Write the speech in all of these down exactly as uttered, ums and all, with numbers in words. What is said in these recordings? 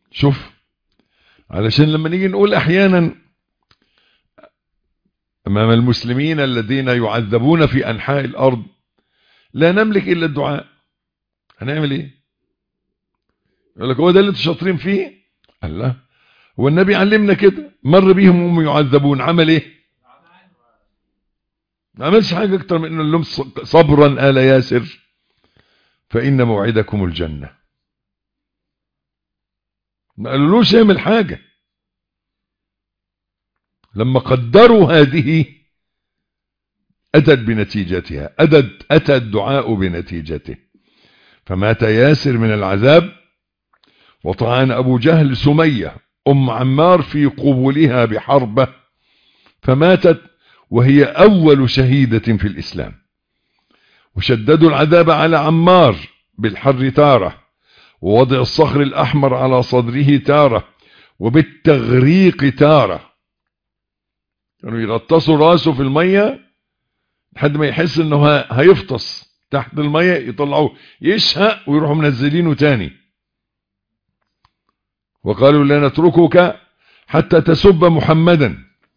شوف، علشان لما نيجي نقول احيانا امام المسلمين الذين يعذبون في انحاء الارض لا نملك الا الدعاء، هنعمل ايه؟ يقول لك هو ده اللي انتوا شاطرين فيه؟ الله، هو النبي علمنا كده، مر بيهم وهم يعذبون عمل ايه؟ ما عملش حاجه اكتر من انه لهم صبرا آل ياسر فان موعدكم الجنه. ما قالولوش اعمل حاجه. لما قدروا هذه أتت بنتيجتها، أتت أتى الدعاء بنتيجته. فمات ياسر من العذاب، وطعن أبو جهل سمية أم عمار في قبولها بحربة، فماتت وهي أول شهيدة في الإسلام. وشددوا العذاب على عمار بالحر تارة، ووضع الصخر الأحمر على صدره تارة، وبالتغريق تارة. كانوا يغطسوا راسه في المية لحد ما يحس انه هيفطس تحت المية، يطلعوه يشهق ويروحوا منزلينه تاني. وقالوا لا نتركك حتى تسب محمدا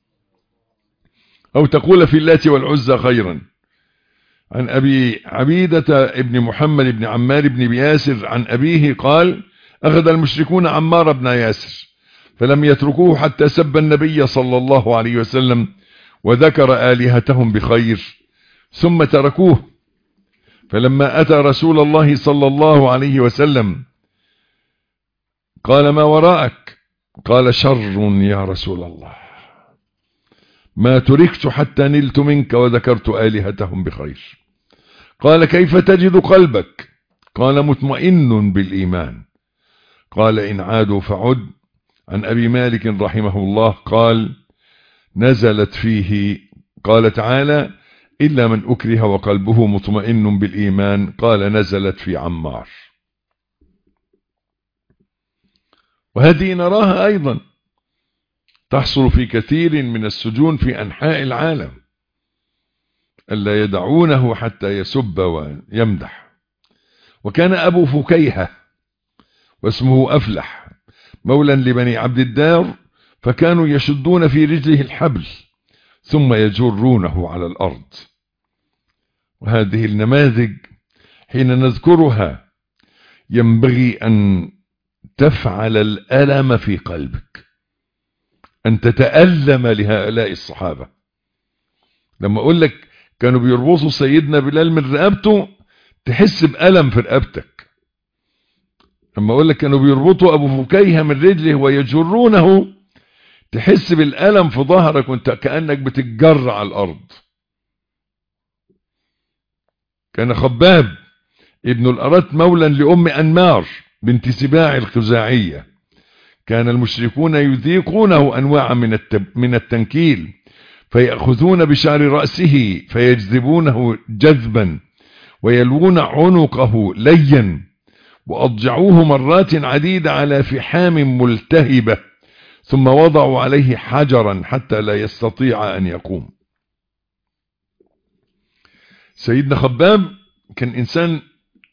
او تقول في اللات والعزى خيرا. عن ابي عبيدة ابن محمد بن عمار بن بياسر عن ابيه قال اخذ المشركون عمار بن ياسر فلم يتركوه حتى سب النبي صلى الله عليه وسلم وذكر آلهتهم بخير، ثم تركوه. فلما أتى رسول الله صلى الله عليه وسلم قال ما وراءك؟ قال شر يا رسول الله، ما تركت حتى نلت منك وذكرت آلهتهم بخير. قال كيف تجد قلبك؟ قال مطمئن بالإيمان. قال إن عادوا فعد. عن أبي مالك رحمه الله قال نزلت فيه قال تعالى إلا من أكره وقلبه مطمئن بالإيمان، قال نزلت في عمار. وهذه نراها أيضا تحصل في كثير من السجون في أنحاء العالم، ألا يدعونه حتى يسب ويمدح. وكان أبو فكيهة واسمه أفلح مولا لبني عبد الدار، فكانوا يشدون في رجله الحبل ثم يجرونه على الأرض. وهذه النماذج حين نذكرها ينبغي أن تفعل الألم في قلبك، أن تتألم لهؤلاء الصحابة. لما أقول لك كانوا بيربطوا سيدنا بلال من رقبته تحس بألم في رقبتك. لما أقول لك كانوا بيربطوا أبو فكيهة من رجله ويجرونه تحس بالألم في ظهرك وانت كأنك بتتجر على الأرض. كان خباب ابن الأرت مولا لأم أنمار بنت سباع الخزاعية، كان المشركون يذيقونه أنواعا من من التنكيل، فيأخذون بشعر رأسه فيجذبونه جذبا ويلوون عنقه ليا، وأضجعوه مرات عديدة على فحام ملتهبة، ثم وضعوا عليه حجرا حتى لا يستطيع أن يقوم. سيدنا خباب كان إنسان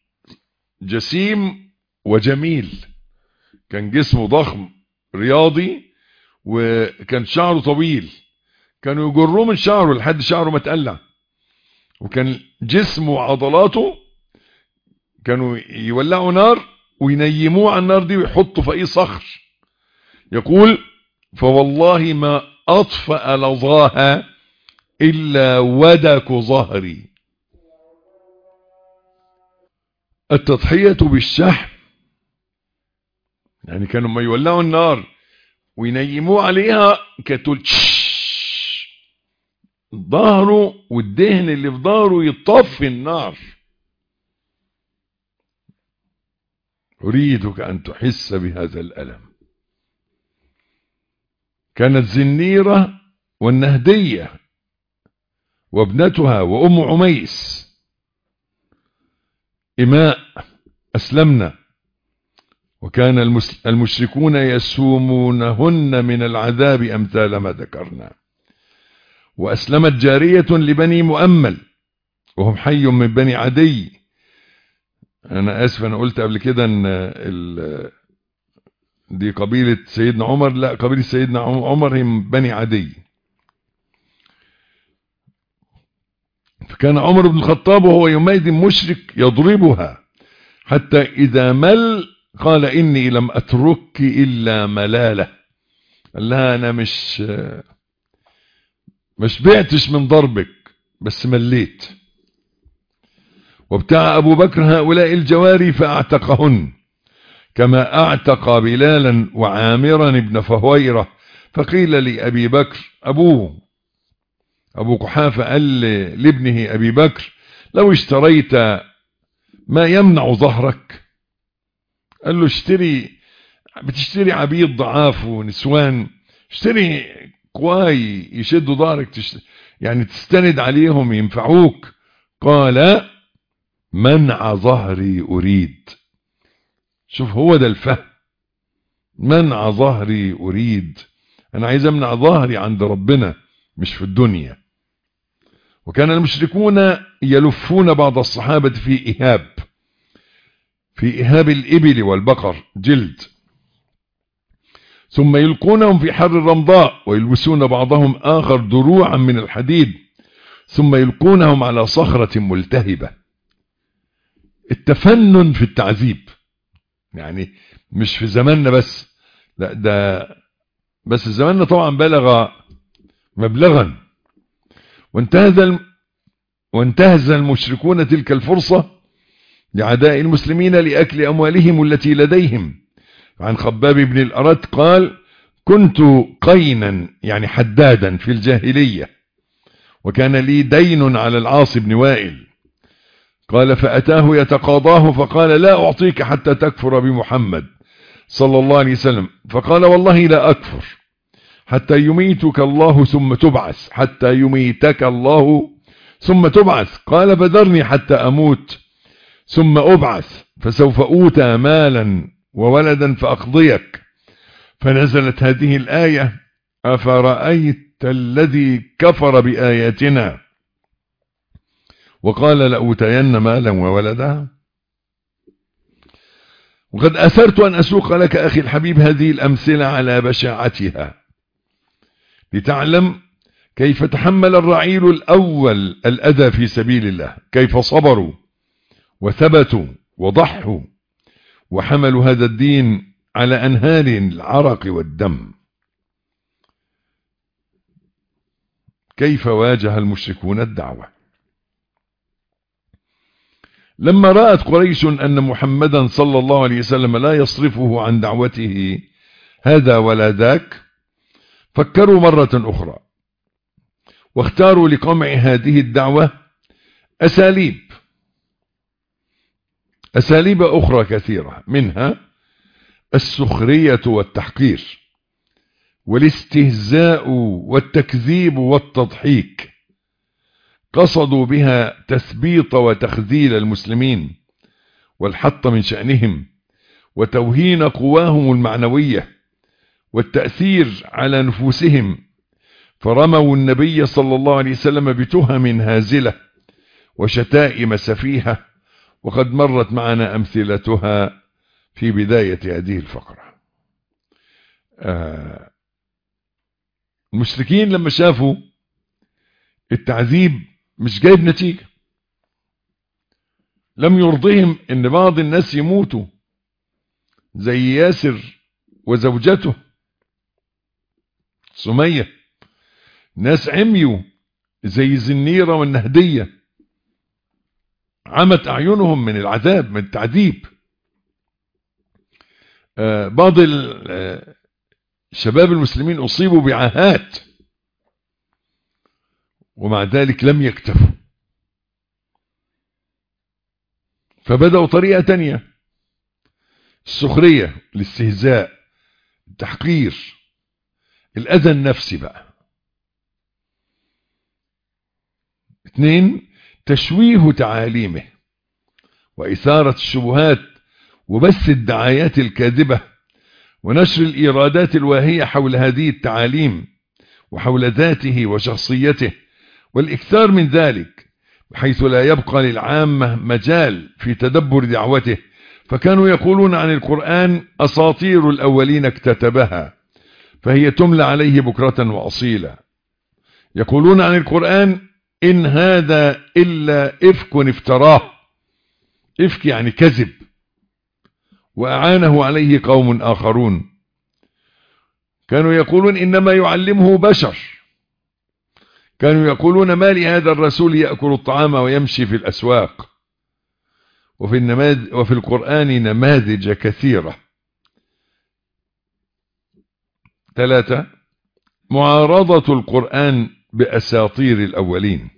جسيم وجميل، كان جسمه ضخم رياضي، وكان شعره طويل، كانوا يجروه من شعره لحد شعره ما تقلع. وكان جسمه وعضلاته كانوا يولعوا نار وينيموه على النار دي ويحطوا فوقيه صخر. يقول فوالله ما أطفأ لظاها إلا ودك ظهري. التضحية بالشحم، يعني كانوا ما يولعوا النار وينيموه عليها كتقول ظهره والدهن اللي في ظهره يطفي النار. أريدك أن تحس بهذا الألم. كانت زنيرة والنهدية وابنتها وأم عميس إماء أسلمنا، وكان المشركون يسومونهن من العذاب أمثال ما ذكرنا. وأسلمت جارية لبني مؤمل وهم حي من بني عدي. أنا آسف أنا قلت قبل كده أن دي قبيلة سيدنا عمر، لا قبيلة سيدنا عمر هم بني عدي. فكان عمر بن الخطاب وهو يومئذ مشرك يضربها حتى إذا مل قال إني لم أترك إلا ملالة. قال لها أنا مش مش بعتش من ضربك بس مليت. وابتاع أبو بكر هؤلاء الجواري فأعتقهن كما أعتق بلالا وعامرا ابن فهويرة. فقيل لأبي بكر أبوه أبو قحافة قال لابنه أبي بكر لو اشتريت ما يمنع ظهرك. قال له اشتري، بتشتري عبيد ضعاف ونسوان، اشتري كواي يشدوا ظهرك تشت... يعني تستند عليهم ينفعوك. قال منع ظهري أريد. شوف هو ده الفهم، منع ظهري أريد، أنا عايز أمنع ظهري عند ربنا مش في الدنيا. وكان المشركون يلفون بعض الصحابة في إهاب في إهاب الإبل والبقر جلد، ثم يلقونهم في حر الرمضاء ويلبسون بعضهم آخر دروعا من الحديد ثم يلقونهم على صخرة ملتهبة. التفنن في التعذيب يعني مش في زماننا بس، لا ده بس زماننا طبعا بلغ مبلغا. وانتهز وانتهز المشركون تلك الفرصة لعداء المسلمين لأكل أموالهم التي لديهم. عن خباب بن الأرت قال كنت قينا يعني حدادا في الجاهلية وكان لي دين على العاص بن وائل. قال فأتاه يتقاضاه فقال لا أعطيك حتى تكفر بمحمد صلى الله عليه وسلم. فقال والله لا أكفر حتى يميتك الله ثم تبعث حتى يميتك الله ثم تبعث. قال فذرني حتى أموت ثم أبعث فسوف أوتى مالا وولدا فأقضيك. فنزلت هذه الآية أفرأيت الذي كفر بآياتنا وقال لأوتين مالا وولدا. وقد أثرت أن أسوق لك أخي الحبيب هذه الأمثلة على بشاعتها لتعلم كيف تحمل الرعيل الأول الأذى في سبيل الله، كيف صبروا وثبتوا وضحوا وحملوا هذا الدين على أنهار العرق والدم. كيف واجه المشركون الدعوة لما رأت قريش أن محمدا صلى الله عليه وسلم لا يصرفه عن دعوته هذا ولا ذاك. فكروا مرة أخرى واختاروا لقمع هذه الدعوة أساليب أساليب أخرى كثيرة، منها السخرية والتحقير والاستهزاء والتكذيب والتضحيك. قصدوا بها تثبيط وتخذيل المسلمين والحط من شأنهم وتوهين قواهم المعنوية والتأثير على نفوسهم. فرموا النبي صلى الله عليه وسلم بتهم هازلة وشتائم سفيهة، وقد مرت معنا أمثلتها في بداية هذه الفقرة. آه المشركين لما شافوا التعذيب مش جايب نتيجة، لم يرضهم ان بعض الناس يموتوا زي ياسر وزوجته سمية، ناس عميوا زي الزنيرة والنهدية عمت أعينهم من العذاب من التعذيب. آه بعض الشباب المسلمين أصيبوا بعاهات ومع ذلك لم يكتفوا، فبدأوا طريقة تانية، السخرية، الاستهزاء، التحقير، الأذى النفسي بقى. اثنين، تشويه تعاليمه وإثارة الشبهات وبث الدعايات الكاذبة ونشر الإيرادات الواهية حول هذه التعاليم وحول ذاته وشخصيته، والإكثار من ذلك بحيث لا يبقى للعامة مجال في تدبر دعوته، فكانوا يقولون عن القرآن أساطير الأولين اكتتبها فهي تملى عليه بكرة وأصيلا. يقولون عن القرآن إن هذا إلا إفك افتراه، إفك يعني كذب، وأعانه عليه قوم آخرون. كانوا يقولون إنما يعلمه بشر. كانوا يقولون ما لهذا الرسول يأكل الطعام ويمشي في الأسواق. وفي, النماذج وفي القرآن نماذج كثيرة. ثلاثة، معارضة القرآن بأساطير الأولين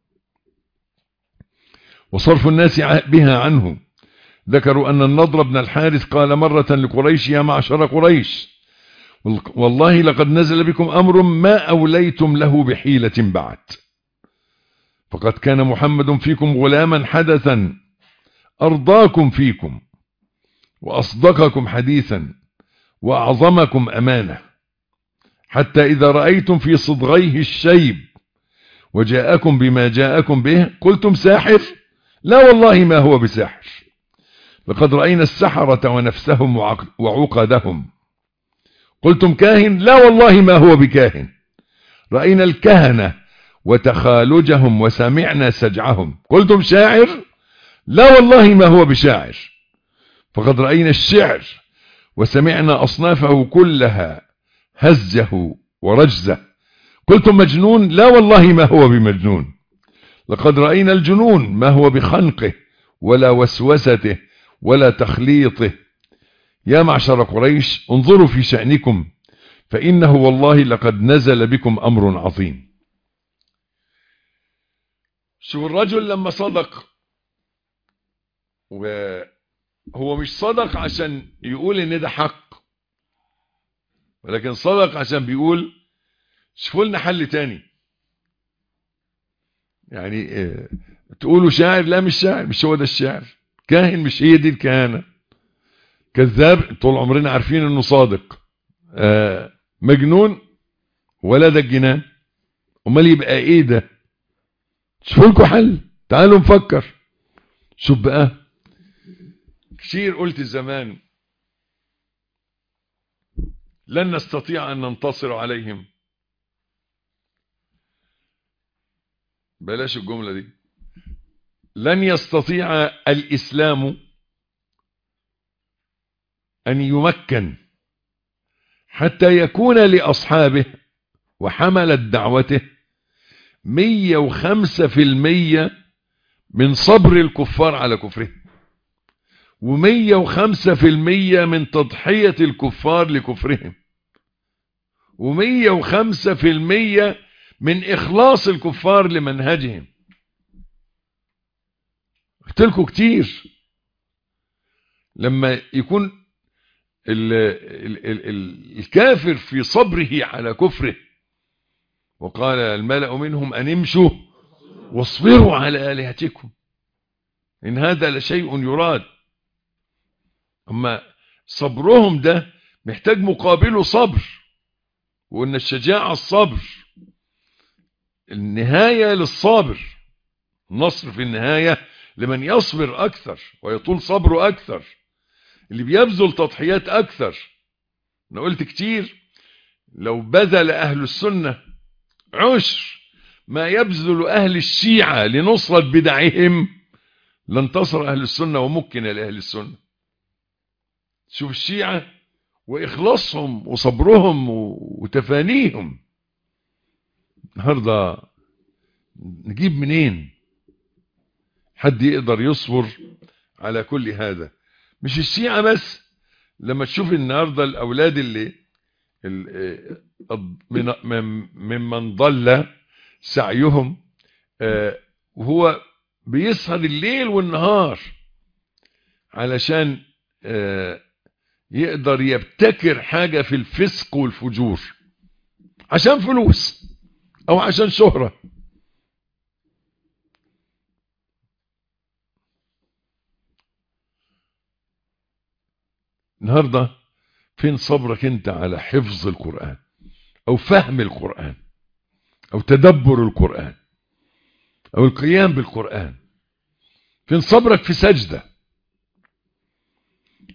وصرف الناس بها عنه. ذكروا أن النضر بن الحارث قال مرة لقريش يا معشر قريش والله لقد نزل بكم أمر ما أوليتم له بحيلة بعد، فقد كان محمد فيكم غلاما حدثا أرضاكم فيكم وأصدقكم حديثا وأعظمكم أمانة، حتى إذا رأيتم في صدغيه الشيب وجاءكم بما جاءكم به قلتم ساحر، لا والله ما هو بساحر، لقد رأينا السحرة ونفسهم وعقدهم. قلتم كاهن، لا والله ما هو بكاهن، رأينا الكهنة وتخالجهم وسمعنا سجعهم. قلتم شاعر، لا والله ما هو بشاعر، فقد رأينا الشعر وسمعنا أصنافه كلها هزه ورجزه. قلتم مجنون، لا والله ما هو بمجنون، لقد رأينا الجنون ما هو بخنقه ولا وسوسته ولا تخليطه. يا معشر قريش انظروا في شأنكم فإنه والله لقد نزل بكم أمر عظيم. شو الرجل لما صدق، وهو مش صدق عشان يقول ان ده حق، ولكن صدق عشان بيقول شوفوا لنا حل تاني. يعني اه تقولوا شاعر، لا مش شاعر، مش هو ده الشعر. كاهن، مش هي دي الكهانة. كذاب، طول عمرنا عارفين انه صادق. اه مجنون، ولا ده الجنان. امال يبقى ايه ده؟ شوفوا لكم حل، تعالوا نفكر. شوف بقى، كثير قلت زمان لن نستطيع ان ننتصر عليهم. بلاش الجملة دي. لن يستطيع الإسلام أن يمكن حتى يكون لأصحابه وحملة دعوته مية وخمسة في المية من صبر الكفار على كفره، ومية وخمسة في المية من تضحية الكفار لكفرهم، ومية وخمسة في المية من إخلاص الكفار لمنهجهم. قلت لكم كتير لما يكون ال ال ال ال الكافر في صبره على كفره، وقال الملأ منهم أن امشوا واصبروا على آلهتكم إن هذا لشيء يراد. أما صبرهم ده محتاج مقابله صبر، وأن الشجاعة الصبر، النهاية للصابر، النصر في النهاية لمن يصبر أكثر ويطول صبره أكثر، اللي بيبذل تضحيات أكثر. أنا قلت كتير لو بذل أهل السنة عشر ما يبذل أهل الشيعة لنصرة بدعهم لانتصر أهل السنة ومكن لأهل السنة. شوف الشيعة وإخلاصهم وصبرهم وتفانيهم، النهارده نجيب منين حد يقدر يصبر على كل هذا؟ مش الشيعة بس. لما تشوف النهارده الأولاد اللي ممن ضل سعيهم وهو بيسهر الليل والنهار علشان يقدر يبتكر حاجة في الفسق والفجور عشان فلوس او عشان شهرة. النهاردة فين صبرك انت على حفظ القرآن او فهم القرآن او تدبر القرآن او القيام بالقرآن؟ فين صبرك في سجدة؟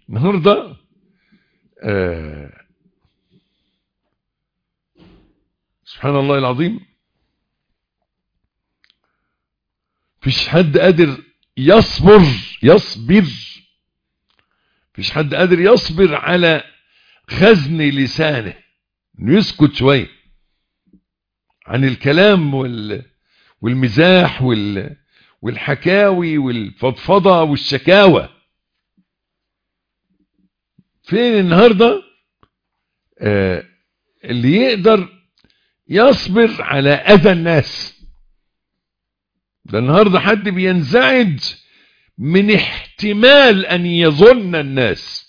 النهارده آه سبحان الله العظيم، فيش حد قادر يصبر يصبر فيش حد قادر يصبر على خزن لسانه، انه يسكت شويه عن الكلام وال والمزاح وال والحكاوي والفضفضه والشكاوى. فين النهارده آه اللي يقدر يصبر على اذى الناس؟ ده النهارده حد بينزعج من احتمال ان يظن الناس.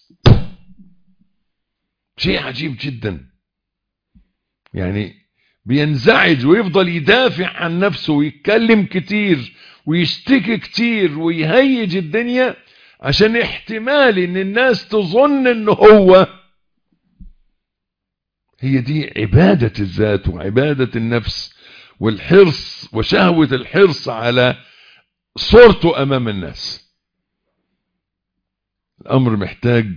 شيء عجيب جدا، يعني بينزعج ويفضل يدافع عن نفسه ويتكلم كتير ويشتكي كتير ويهيج الدنيا عشان احتمال ان الناس تظن انه هو. هي دي عبادة الذات وعبادة النفس والحرص وشهوة الحرص على صورته امام الناس. الامر محتاج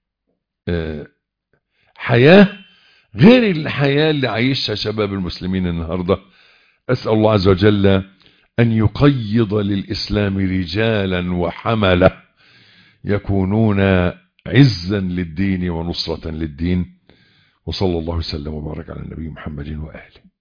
حياة غير الحياة اللي عايشها شباب المسلمين النهاردة. أسأل الله عز وجل أن يقيض للإسلام رجالا وحملة يكونون عزا للدين ونصرة للدين. وصلى الله وسلم وبارك على النبي محمد وآله.